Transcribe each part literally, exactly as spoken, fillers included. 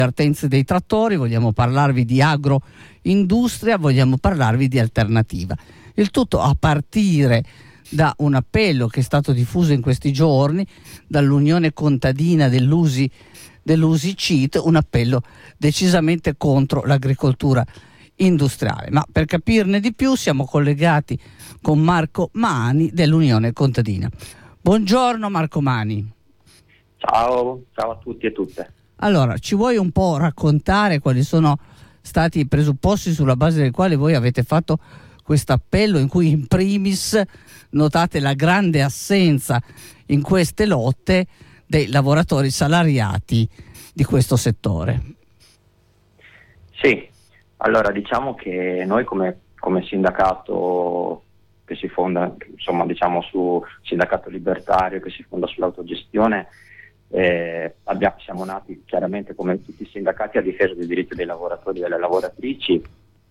partenze dei trattori, vogliamo parlarvi di agroindustria, vogliamo parlarvi di alternativa. Il tutto a partire da un appello che è stato diffuso in questi giorni dall'Unione Contadina dell'U S I, dell'U S I C I T, un appello decisamente contro l'agricoltura industriale. Ma per capirne di più siamo collegati con Marco Mani dell'Unione Contadina. Buongiorno Marco Mani. Ciao, ciao a tutti e tutte. Allora, ci vuoi un po' raccontare quali sono stati i presupposti sulla base dei quali voi avete fatto questo appello, in cui in primis notate la grande assenza in queste lotte dei lavoratori salariati di questo settore? Sì, allora diciamo che noi come, come sindacato che si fonda, insomma diciamo su sindacato libertario che si fonda sull'autogestione, Eh, abbiamo, siamo nati chiaramente come tutti i sindacati a difesa dei diritti dei lavoratori e delle lavoratrici,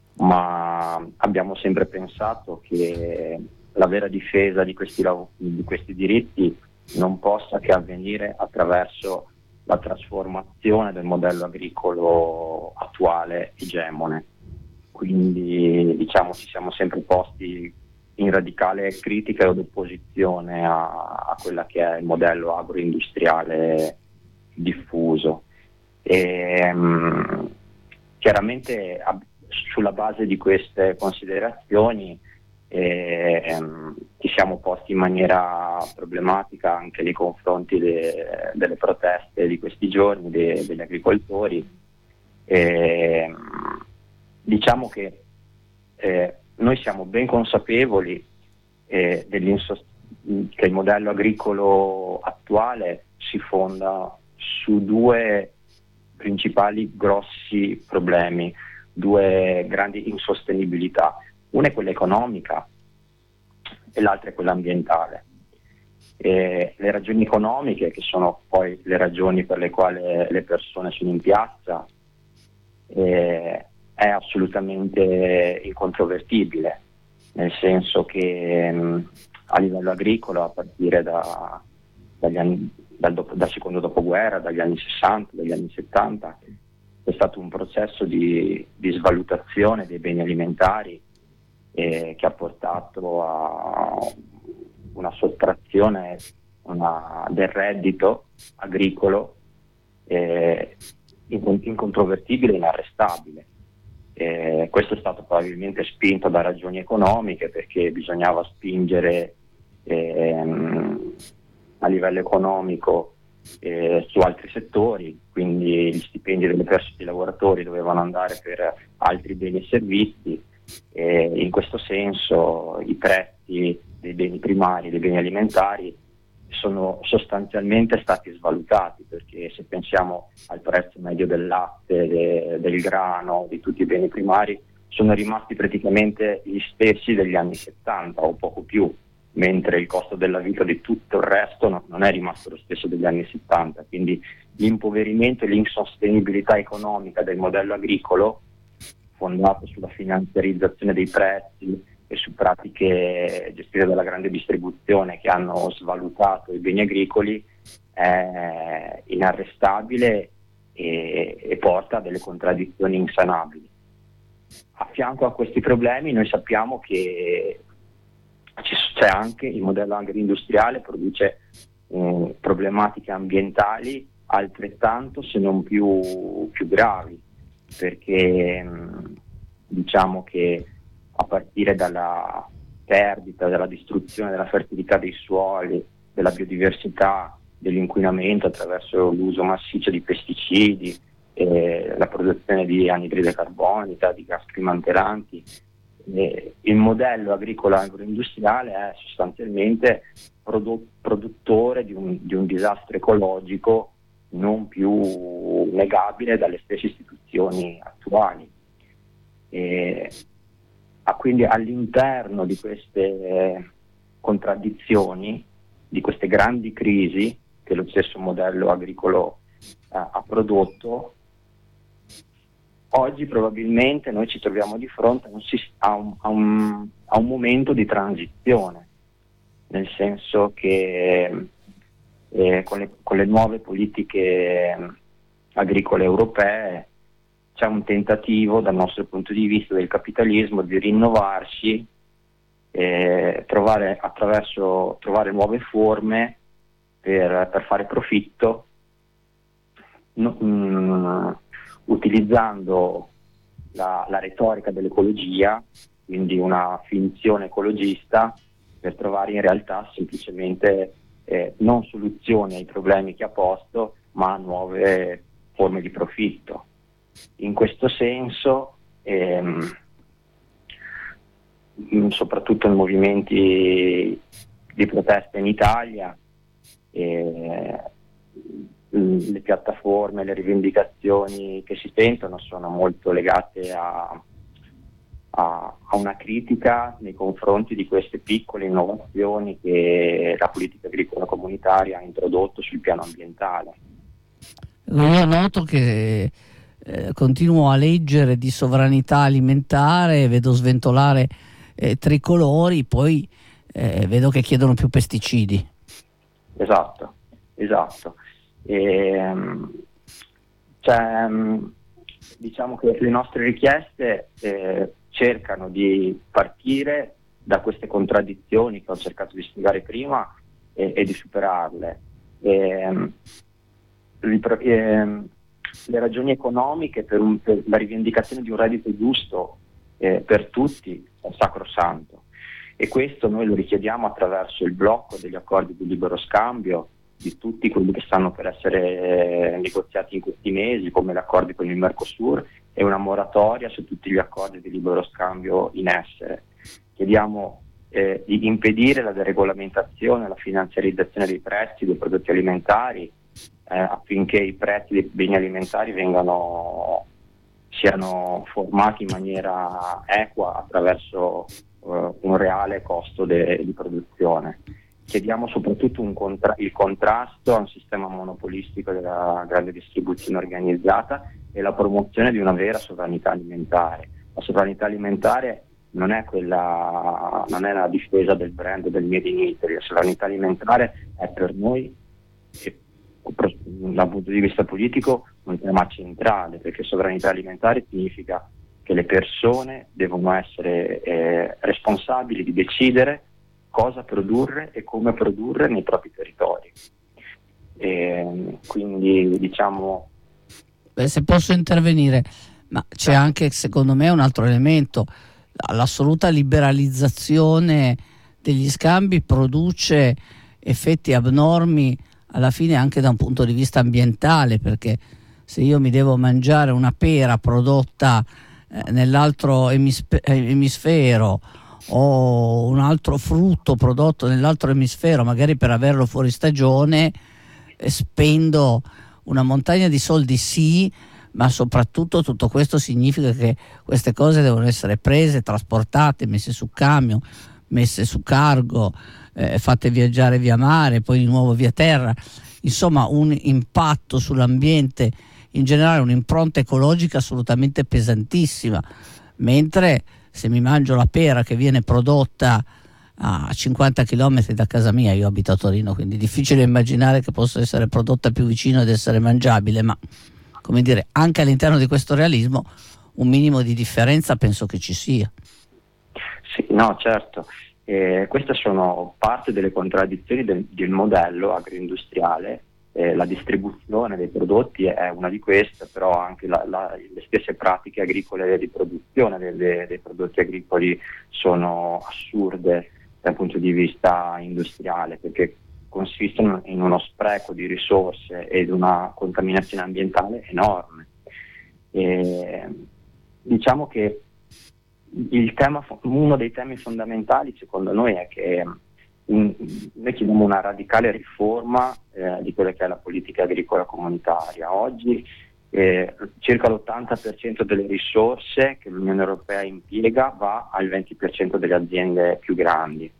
ma abbiamo sempre pensato che la vera difesa di questi, di questi diritti non possa che avvenire attraverso la trasformazione del modello agricolo attuale egemone. Quindi diciamo ci siamo sempre posti in radicale critica ed opposizione a, a quella che è il modello agroindustriale diffuso. E, um, chiaramente ab- sulla base di queste considerazioni eh, um, ci siamo posti in maniera problematica anche nei confronti de- delle proteste di questi giorni de- degli agricoltori. E, um, diciamo che eh, noi siamo ben consapevoli eh, che il modello agricolo attuale si fonda su due principali grossi problemi, due grandi insostenibilità. Una è quella economica e l'altra è quella ambientale. E le ragioni economiche, che sono poi le ragioni per le quali le persone sono in piazza, eh, è assolutamente incontrovertibile, nel senso che mh, a livello agricolo, a partire da, dagli anni, dal, dopo, dal secondo dopoguerra, dagli anni sessanta, dagli anni settanta, è stato un processo di, di svalutazione dei beni alimentari eh, che ha portato a una sottrazione una, del reddito agricolo eh, incontrovertibile e inarrestabile. Eh, questo è stato probabilmente spinto da ragioni economiche, perché bisognava spingere ehm, a livello economico eh, su altri settori, quindi gli stipendi delle persone, dei lavoratori dovevano andare per altri beni e servizi, e in questo senso i prezzi dei beni primari, dei beni alimentari sono sostanzialmente stati svalutati, perché se pensiamo al prezzo medio del latte, de, del grano, di tutti i beni primari, sono rimasti praticamente gli stessi degli anni settanta o poco più, mentre il costo della vita di tutto il resto no, non è rimasto lo stesso degli anni settanta. Quindi l'impoverimento e l'insostenibilità economica del modello agricolo, fondato sulla finanziarizzazione dei prezzi e su pratiche gestite dalla grande distribuzione che hanno svalutato i beni agricoli, è inarrestabile e, e porta a delle contraddizioni insanabili. A fianco a questi problemi noi sappiamo che c'è anche il modello agroindustriale, produce eh, problematiche ambientali altrettanto se non più, più gravi, perché mh, diciamo che a partire dalla perdita, dalla distruzione della fertilità dei suoli, della biodiversità, dell'inquinamento attraverso l'uso massiccio di pesticidi, eh, la produzione di anidride carbonica, di gas climalteranti. Eh, il modello agricolo agroindustriale è sostanzialmente produ- produttore di un, di un disastro ecologico non più negabile dalle stesse istituzioni attuali. Eh, Quindi all'interno di queste contraddizioni, di queste grandi crisi che lo stesso modello agricolo eh, ha prodotto, oggi probabilmente noi ci troviamo di fronte a un, a, un, a, un, a un momento di transizione, nel senso che eh, con, le, con le nuove politiche agricole europee, c'è un tentativo dal nostro punto di vista del capitalismo di rinnovarsi, eh, trovare attraverso trovare nuove forme per, per fare profitto, no, mh, utilizzando la, la retorica dell'ecologia, quindi una finzione ecologista, per trovare in realtà semplicemente eh, non soluzioni ai problemi che ha posto, ma nuove forme di profitto. In questo senso, ehm, soprattutto nei movimenti di protesta in Italia, eh, le piattaforme, le rivendicazioni che si sentono sono molto legate a, a, a una critica nei confronti di queste piccole innovazioni che la politica agricola comunitaria ha introdotto sul piano ambientale. Io noto che eh, continuo a leggere di sovranità alimentare, vedo sventolare eh, tricolori, poi eh, vedo che chiedono più pesticidi. Esatto, esatto. E, cioè, diciamo che le nostre richieste eh, cercano di partire da queste contraddizioni che ho cercato di spiegare prima e, e di superarle. E, le, le ragioni economiche per, un, per la rivendicazione di un reddito giusto eh, per tutti è sacrosanto, e questo noi lo richiediamo attraverso il blocco degli accordi di libero scambio di tutti quelli che stanno per essere negoziati in questi mesi, come gli accordi con il Mercosur, e una moratoria su tutti gli accordi di libero scambio in essere. Chiediamo eh, di impedire la deregolamentazione e la finanziarizzazione dei prezzi dei prodotti alimentari, eh, affinché i prezzi dei beni alimentari vengano siano formati in maniera equa attraverso uh, un reale costo de- di produzione. Chiediamo soprattutto un contra- il contrasto a un sistema monopolistico della grande distribuzione organizzata e la promozione di una vera sovranità alimentare. La sovranità alimentare non è quella, non è la difesa del brand del Made in Italy. La sovranità alimentare è per noi, e, dal punto di vista politico, un tema centrale, perché sovranità alimentare significa che le persone devono essere eh, responsabili di decidere cosa produrre e come produrre nei propri territori. E quindi diciamo... Beh, se posso intervenire, ma c'è anche secondo me un altro elemento: l'assoluta liberalizzazione degli scambi produce effetti abnormi alla fine anche da un punto di vista ambientale, perché se io mi devo mangiare una pera prodotta eh, nell'altro emispe- emisfero o un altro frutto prodotto nell'altro emisfero, magari per averlo fuori stagione, eh, spendo una montagna di soldi, sì, ma soprattutto tutto questo significa che queste cose devono essere prese, trasportate, messe su camion, messe su cargo, eh, fatte viaggiare via mare, poi di nuovo via terra, insomma un impatto sull'ambiente in generale, un'impronta ecologica assolutamente pesantissima, mentre se mi mangio la pera che viene prodotta a cinquanta chilometri da casa mia, io abito a Torino, quindi è difficile immaginare che possa essere prodotta più vicino ed essere mangiabile, ma come dire, anche all'interno di questo realismo un minimo di differenza penso che ci sia. Sì, no, certo. Eh, queste sono parte delle contraddizioni del, del modello agroindustriale. Eh, la distribuzione dei prodotti è una di queste, però anche la, la, le stesse pratiche agricole di produzione delle, dei prodotti agricoli sono assurde dal punto di vista industriale, perché consistono in uno spreco di risorse ed una contaminazione ambientale enorme. E, diciamo che il tema, uno dei temi fondamentali secondo noi è che in, noi chiediamo una radicale riforma eh, di quella che è la politica agricola comunitaria. Oggi eh, circa l'ottanta per cento delle risorse che l'Unione Europea impiega va al venti per cento delle aziende più grandi.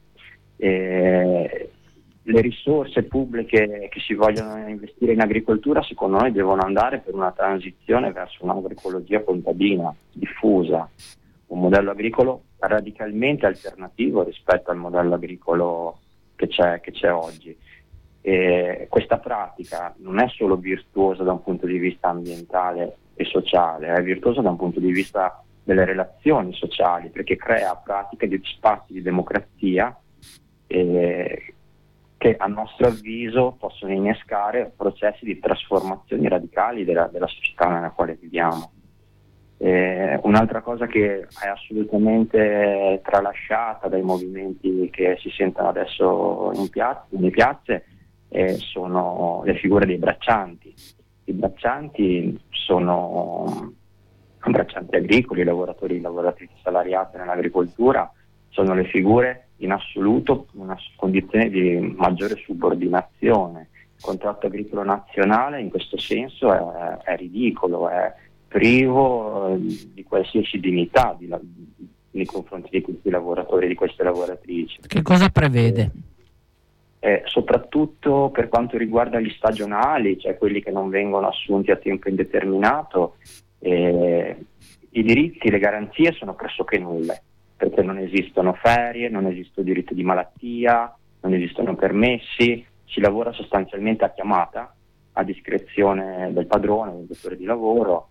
Eh, le risorse pubbliche che si vogliono investire in agricoltura secondo noi devono andare per una transizione verso un'agroecologia contadina, diffusa, un modello agricolo radicalmente alternativo rispetto al modello agricolo che c'è, che c'è oggi. E questa pratica non è solo virtuosa da un punto di vista ambientale e sociale, è virtuosa da un punto di vista delle relazioni sociali, perché crea pratiche di spazi di democrazia eh, che a nostro avviso possono innescare processi di trasformazioni radicali della, della società nella quale viviamo. Eh, un'altra cosa che è assolutamente tralasciata dai movimenti che si sentono adesso in piazza, nelle piazze eh, sono le figure dei braccianti. I braccianti sono braccianti agricoli, lavoratori e lavoratrici salariate nell'agricoltura, sono le figure in assoluto una condizione di maggiore subordinazione. Il contratto agricolo nazionale in questo senso è, è ridicolo, è privo di qualsiasi dignità di, nei confronti di questi lavoratori e di queste lavoratrici. Che cosa prevede? Eh, soprattutto per quanto riguarda gli stagionali, cioè quelli che non vengono assunti a tempo indeterminato, eh, i diritti, le garanzie sono pressoché nulle, perché non esistono ferie, non esiste diritto di malattia, non esistono permessi, si lavora sostanzialmente a chiamata, a discrezione del padrone, del datore di lavoro.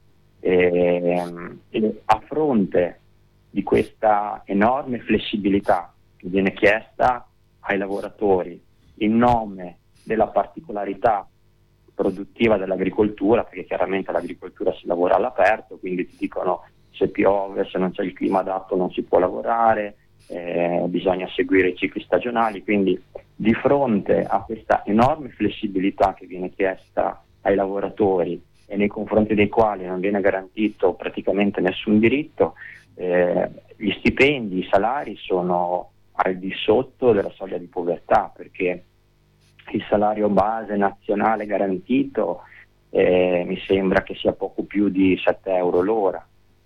E, e a fronte di questa enorme flessibilità che viene chiesta ai lavoratori in nome della particolarità produttiva dell'agricoltura, perché chiaramente l'agricoltura si lavora all'aperto, quindi ti dicono se piove, se non c'è il clima adatto non si può lavorare, eh, bisogna seguire i cicli stagionali, quindi di fronte a questa enorme flessibilità che viene chiesta ai lavoratori e nei confronti dei quali non viene garantito praticamente nessun diritto, eh, gli stipendi, i salari sono al di sotto della soglia di povertà, perché il salario base nazionale garantito eh, mi sembra che sia poco più di sette euro l'ora,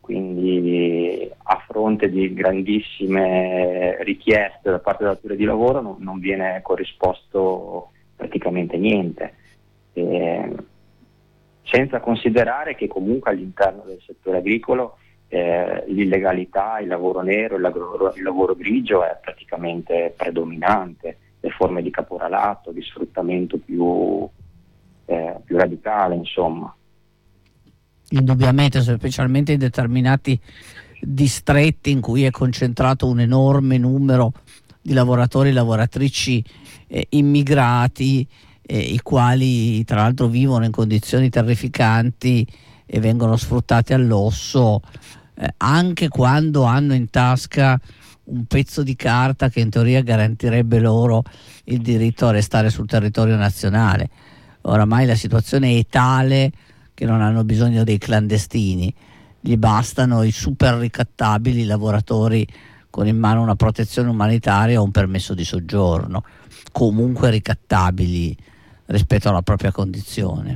quindi a fronte di grandissime richieste da parte del datore di lavoro non, non viene corrisposto praticamente niente. Eh, senza considerare che comunque all'interno del settore agricolo eh, l'illegalità, il lavoro nero, il lavoro, il lavoro grigio è praticamente predominante, le forme di caporalato, di sfruttamento più, eh, più radicale, insomma. Indubbiamente, specialmente in determinati distretti in cui è concentrato un enorme numero di lavoratori e lavoratrici eh, immigrati, eh, i quali tra l'altro vivono in condizioni terrificanti e vengono sfruttati all'osso, eh, anche quando hanno in tasca un pezzo di carta che in teoria garantirebbe loro il diritto a restare sul territorio nazionale. Oramai la situazione è tale che non hanno bisogno dei clandestini, gli bastano i super ricattabili lavoratori con in mano una protezione umanitaria o un permesso di soggiorno, comunque ricattabili rispetto alla propria condizione.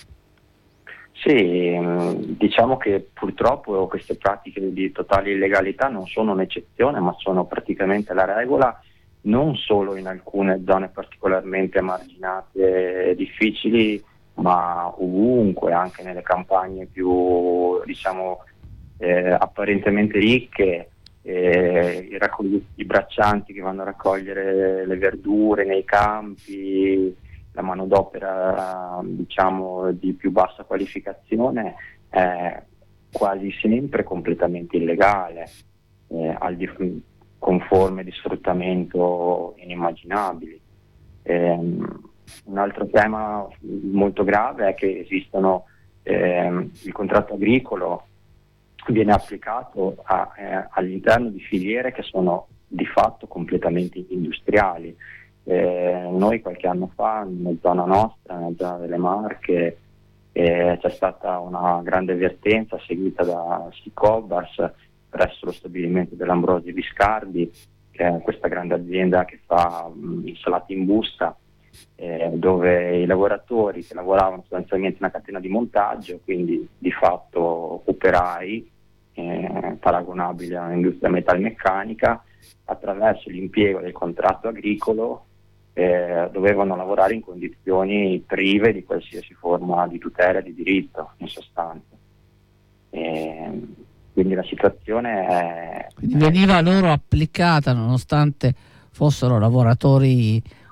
Sì, diciamo che purtroppo queste pratiche di totale illegalità non sono un'eccezione, ma sono praticamente la regola, non solo in alcune zone particolarmente emarginate e difficili, ma ovunque, anche nelle campagne più, diciamo, eh, apparentemente ricche, eh, i, raccogli- i braccianti che vanno a raccogliere le verdure nei campi, la manodopera, diciamo, di più bassa qualificazione è quasi sempre completamente illegale, eh, al di- con forme di sfruttamento inimmaginabili. Ehm, un altro tema molto grave è che esistono ehm, il contratto agricolo viene applicato a, eh, all'interno di filiere che sono di fatto completamente industriali. Eh, noi qualche anno fa nella zona nostra, nella zona delle Marche, eh, c'è stata una grande avvertenza seguita da Sicobas presso lo stabilimento dell'Ambrosi Viscardi, che è questa grande azienda che fa mh, insalate in busta, eh, dove i lavoratori che lavoravano sostanzialmente in una catena di montaggio, quindi di fatto operai, eh, paragonabili all'industria metalmeccanica, attraverso l'impiego del contratto agricolo eh, dovevano lavorare in condizioni prive di qualsiasi forma di tutela e di diritto, in sostanza. E quindi la situazione è... Quindi veniva loro applicata, nonostante fossero lavoratori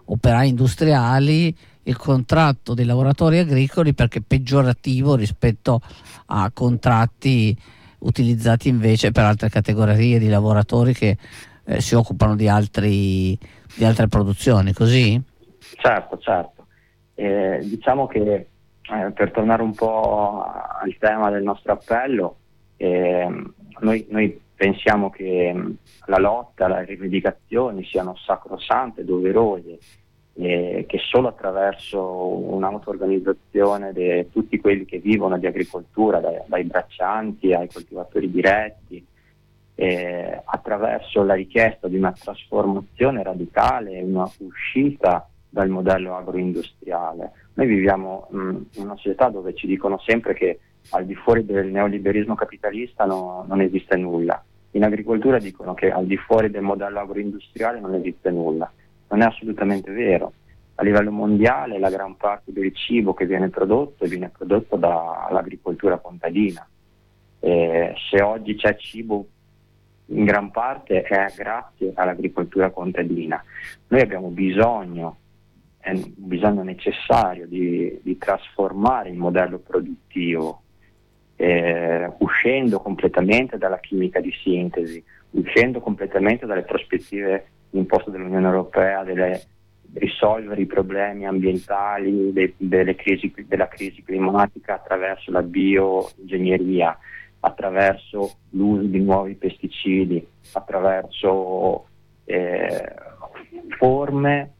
operai industriali il contratto dei lavoratori agricoli perché è peggiorativo rispetto a contratti utilizzati invece per altre categorie di lavoratori che eh, si occupano di altri di altre produzioni, così? Certo, certo. Eh, diciamo che eh, per tornare un po' al tema del nostro appello, eh, noi, noi pensiamo che mh, la lotta, le rivendicazioni siano sacrosante, doverose, eh, che solo attraverso un'auto-organizzazione di tutti quelli che vivono di agricoltura, dai, dai braccianti ai coltivatori diretti, eh, attraverso la richiesta di una trasformazione radicale, una uscita dal modello agroindustriale. Noi viviamo mh, in una società dove ci dicono sempre che al di fuori del neoliberismo capitalista no, non esiste nulla. In agricoltura dicono che al di fuori del modello agroindustriale non esiste nulla. Non è assolutamente vero. A livello mondiale la gran parte del cibo che viene prodotto viene prodotto dall'agricoltura contadina. Eh, se oggi c'è cibo in gran parte è grazie all'agricoltura contadina. Noi abbiamo bisogno, è un bisogno necessario di, di trasformare il modello produttivo, eh, uscendo completamente dalla chimica di sintesi, uscendo completamente dalle prospettive imposte dall'Unione Europea, delle, risolvere i problemi ambientali, de, delle crisi, della crisi climatica attraverso la bioingegneria, attraverso l'uso di nuovi pesticidi, attraverso eh, forme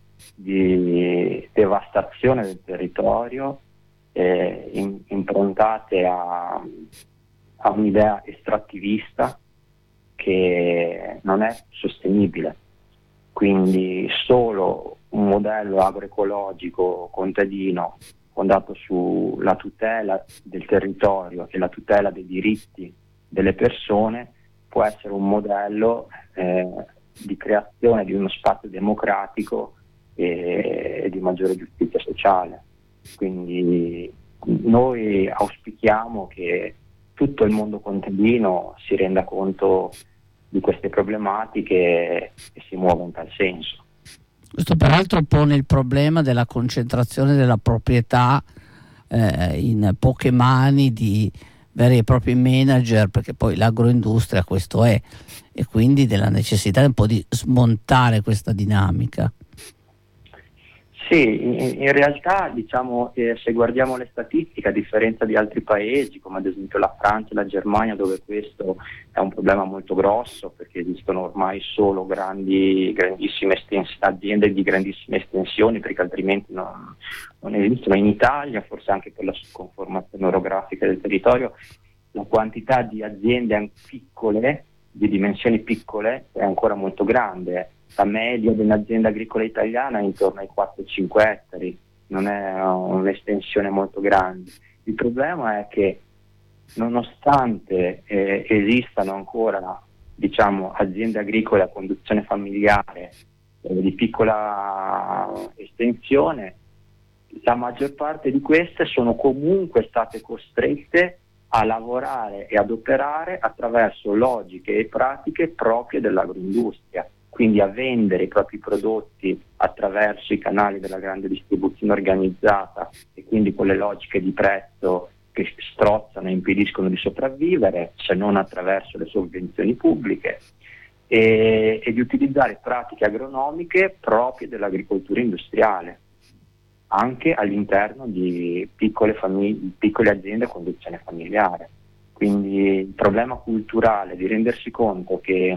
di devastazione del territorio eh, in, improntate a, a un'idea estrattivista che non è sostenibile. Quindi solo un modello agroecologico contadino fondato sulla tutela del territorio e la tutela dei diritti delle persone può essere un modello eh, di creazione di uno spazio democratico e, e di maggiore giustizia sociale. Quindi noi auspichiamo che tutto il mondo contadino si renda conto di queste problematiche e si muova in tal senso. Questo peraltro pone il problema della concentrazione della proprietà eh, in poche mani di veri e propri manager, perché poi l'agroindustria questo è, e quindi della necessità un po' di smontare questa dinamica. Sì, in, in realtà diciamo eh, se guardiamo le statistiche, a differenza di altri paesi come ad esempio la Francia e la Germania, dove questo è un problema molto grosso perché esistono ormai solo grandi, grandissime estens- aziende di grandissime estensioni, perché altrimenti non, non esistono. In Italia, forse anche per la conformazione orografica del territorio, la quantità di aziende piccole, di dimensioni piccole, è ancora molto grande. La media dell'azienda agricola italiana è intorno ai quattro cinque ettari, non è un'estensione molto grande. Il problema è che nonostante eh, esistano ancora diciamo, aziende agricole a conduzione familiare eh, di piccola estensione, la maggior parte di queste sono comunque state costrette a lavorare e ad operare attraverso logiche e pratiche proprie dell'agroindustria, quindi a vendere i propri prodotti attraverso i canali della grande distribuzione organizzata e quindi con le logiche di prezzo che strozzano e impediscono di sopravvivere, se non attraverso le sovvenzioni pubbliche, e, e di utilizzare pratiche agronomiche proprie dell'agricoltura industriale, anche all'interno di piccole, famig- piccole aziende a conduzione familiare. Quindi il problema culturale di rendersi conto che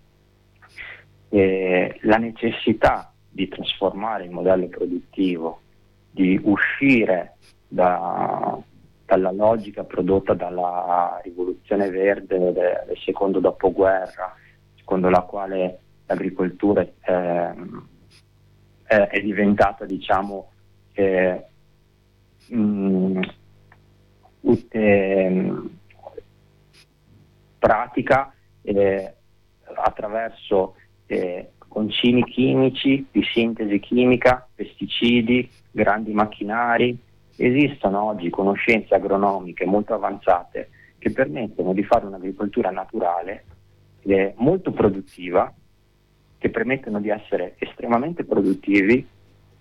eh, la necessità di trasformare il modello produttivo, di uscire da, dalla logica prodotta dalla rivoluzione verde de- del secondo dopoguerra, secondo la quale l'agricoltura eh, è, è diventata diciamo Eh, mh, eh, pratica eh, attraverso eh, concimi chimici di sintesi chimica, pesticidi, grandi macchinari. Esistono oggi conoscenze agronomiche molto avanzate che permettono di fare un'agricoltura naturale eh, molto produttiva, che permettono di essere estremamente produttivi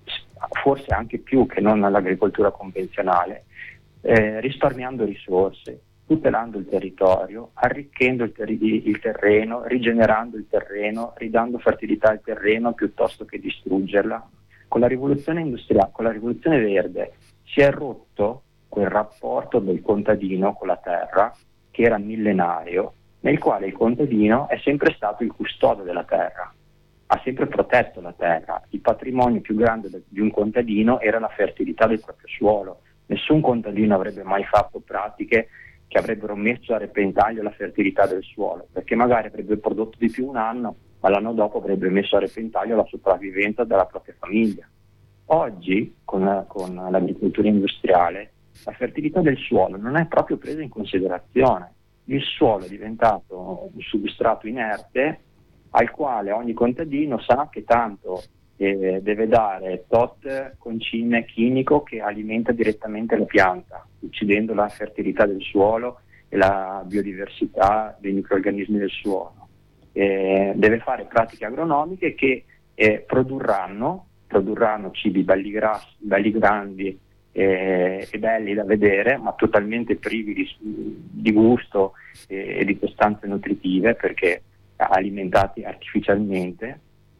forse anche più che non all'agricoltura convenzionale, eh, risparmiando risorse, tutelando il territorio, arricchendo il, ter- il terreno, rigenerando il terreno, ridando fertilità al terreno piuttosto che distruggerla. Con la rivoluzione industriale, con la rivoluzione verde si è rotto quel rapporto del contadino con la terra che era millenario, nel quale il contadino è sempre stato il custode della terra, ha sempre protetto la terra. Il patrimonio più grande di un contadino era la fertilità del proprio suolo. Nessun contadino avrebbe mai fatto pratiche che avrebbero messo a repentaglio la fertilità del suolo, perché magari avrebbe prodotto di più un anno, ma l'anno dopo avrebbe messo a repentaglio la sopravvivenza della propria famiglia. Oggi, con, la, con l'agricoltura industriale, la fertilità del suolo non è proprio presa in considerazione. Il suolo è diventato un substrato inerte al quale ogni contadino sa che tanto eh, deve dare tot concime chimico che alimenta direttamente la pianta, uccidendo la fertilità del suolo e la biodiversità dei microrganismi del suolo. Eh, deve fare pratiche agronomiche che eh, produrranno, produrranno cibi belli grassi, belli grandi eh, e belli da vedere, ma totalmente privi di, di gusto eh, e di sostanze nutritive, perché alimentati artificialmente,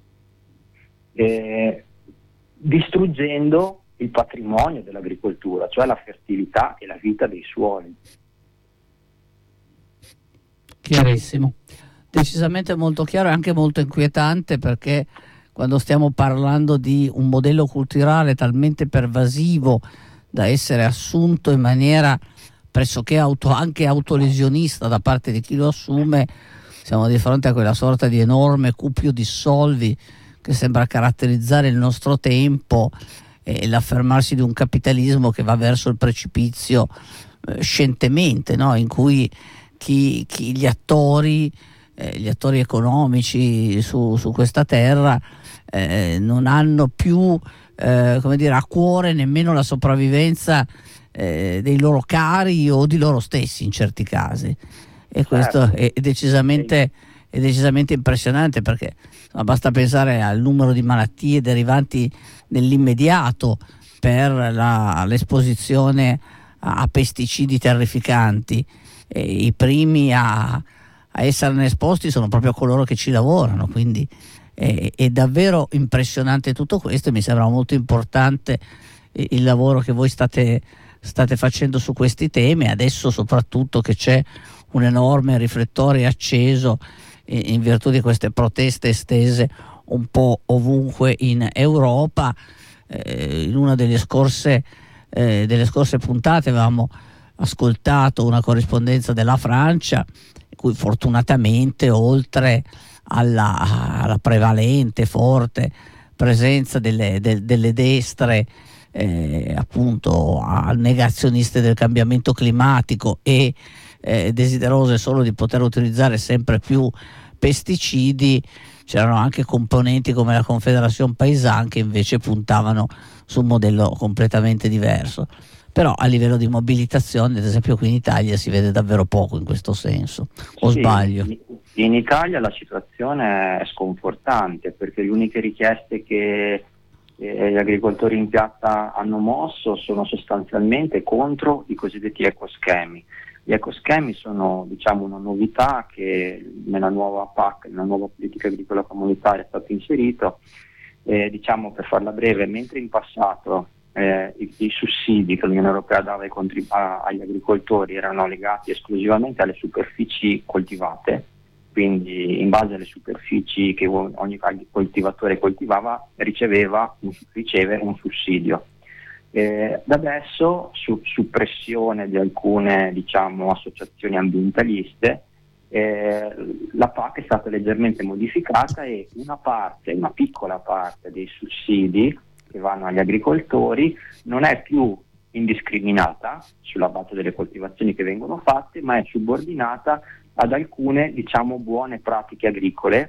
eh, distruggendo il patrimonio dell'agricoltura, cioè la fertilità e la vita dei suoli. Chiarissimo, decisamente molto chiaro e anche molto inquietante, perché quando stiamo parlando di un modello culturale talmente pervasivo da essere assunto in maniera pressoché auto, anche autolesionista da parte di chi lo assume, siamo di fronte a quella sorta di enorme cupio di soldi che sembra caratterizzare il nostro tempo e l'affermarsi di un capitalismo che va verso il precipizio eh, scientemente, no? In cui chi, chi gli attori, eh, gli attori economici su, su questa terra eh, non hanno più eh, come dire, a cuore nemmeno la sopravvivenza eh, dei loro cari o di loro stessi in certi casi. E questo è decisamente, è decisamente impressionante, perché insomma, basta pensare al numero di malattie derivanti nell'immediato per la, l'esposizione a, a pesticidi terrificanti. E i primi a, a esserne esposti sono proprio coloro che ci lavorano, quindi è, è davvero impressionante tutto questo, e mi sembra molto importante il lavoro che voi state, state facendo su questi temi, adesso soprattutto che c'è un enorme riflettore acceso in virtù di queste proteste estese un po' ovunque in Europa. Eh, in una delle scorse, eh, delle scorse puntate avevamo ascoltato una corrispondenza della Francia, in cui fortunatamente, oltre alla, alla prevalente, forte presenza delle, de, delle destre eh, appunto negazioniste del cambiamento climatico e Eh, desiderose solo di poter utilizzare sempre più pesticidi, c'erano anche componenti come la Confederazione Paysanne che invece puntavano su un modello completamente diverso. Però a livello di mobilitazione, ad esempio qui in Italia, si vede davvero poco in questo senso, o sì, sbaglio? In Italia la situazione è sconfortante, perché le uniche richieste che eh, gli agricoltori in piazza hanno mosso sono sostanzialmente contro i cosiddetti ecoschemi. Gli ecoschemi sono, diciamo, una novità che nella nuova P A C, nella nuova politica agricola comunitaria, è stato inserito. Eh, diciamo, per farla breve, mentre in passato eh, i, i sussidi che l'Unione Europea dava ai contrib- a, agli agricoltori erano legati esclusivamente alle superfici coltivate, quindi in base alle superfici che ogni coltivatore coltivava riceveva, riceve un sussidio. Eh, da adesso, su, su pressione di alcune, diciamo, associazioni ambientaliste, eh, la P A C è stata leggermente modificata e una parte, una piccola parte dei sussidi che vanno agli agricoltori non è più indiscriminata sulla base delle coltivazioni che vengono fatte, ma è subordinata ad alcune, diciamo, buone pratiche agricole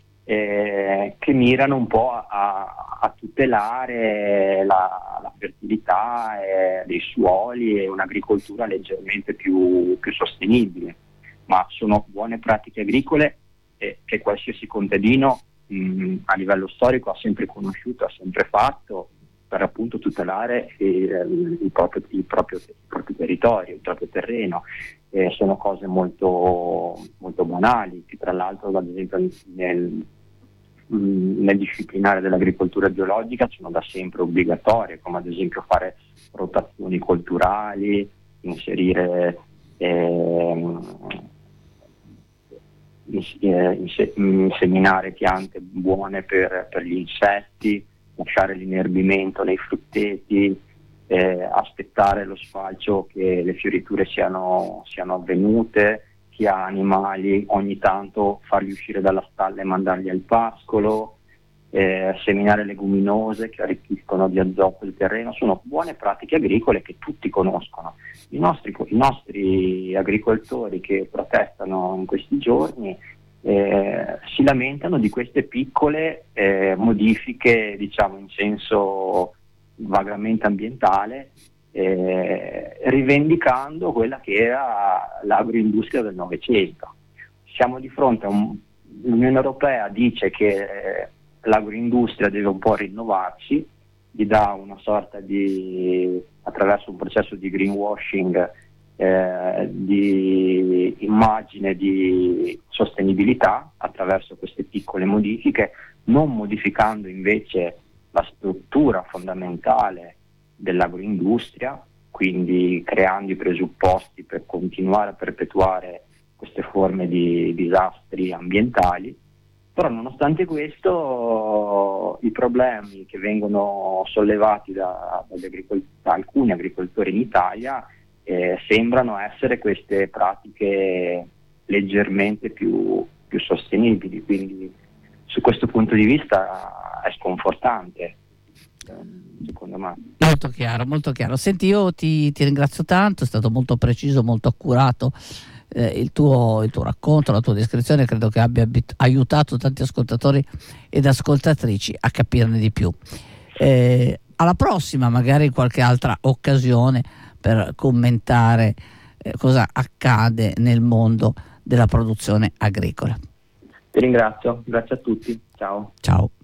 Eh, che mirano un po' a, a tutelare la, la fertilità eh, dei suoli e un'agricoltura leggermente più, più sostenibile. Ma sono buone pratiche agricole eh, che qualsiasi contadino mh, a livello storico ha sempre conosciuto, ha sempre fatto, per appunto tutelare il, il, proprio, il, proprio, il proprio territorio, il proprio terreno. Eh, sono cose molto, molto banali, che tra l'altro ad esempio nel, nel disciplinare dell'agricoltura biologica sono da sempre obbligatorie, come ad esempio fare rotazioni culturali, inserire eh, inseminare piante buone per, per gli insetti, lasciare l'inerbimento nei frutteti, eh, aspettare lo sfalcio che le fioriture siano, siano avvenute, chi ha animali ogni tanto farli uscire dalla stalla e mandarli al pascolo, eh, seminare leguminose che arricchiscono di azoto il terreno. Sono buone pratiche agricole che tutti conoscono. I nostri, i nostri agricoltori che protestano in questi giorni eh, si lamentano di queste piccole eh, modifiche, diciamo in senso vagamente ambientale, eh, rivendicando quella che era l'agroindustria del Novecento. Siamo di fronte a un, l'Unione Europea dice che eh, l'agroindustria deve un po' rinnovarsi, gli dà una sorta di, attraverso un processo di greenwashing, eh, di immagine di sostenibilità attraverso queste piccole modifiche, non modificando invece la struttura fondamentale dell'agroindustria, quindi creando i presupposti per continuare a perpetuare queste forme di disastri ambientali. Però nonostante questo i problemi che vengono sollevati da, dagli agricol- da alcuni agricoltori in Italia eh, sembrano essere queste pratiche leggermente più, più sostenibili, quindi su questo punto di vista è sconfortante, secondo me. Molto chiaro, molto chiaro. Senti, io ti, ti ringrazio tanto, è stato molto preciso, molto accurato. Eh, il, tuo, il tuo racconto, la tua descrizione credo che abbia abit- aiutato tanti ascoltatori ed ascoltatrici a capirne di più. Eh, alla prossima, magari in qualche altra occasione, per commentare eh, cosa accade nel mondo della produzione agricola. Ti ringrazio, grazie a tutti, ciao. Ciao.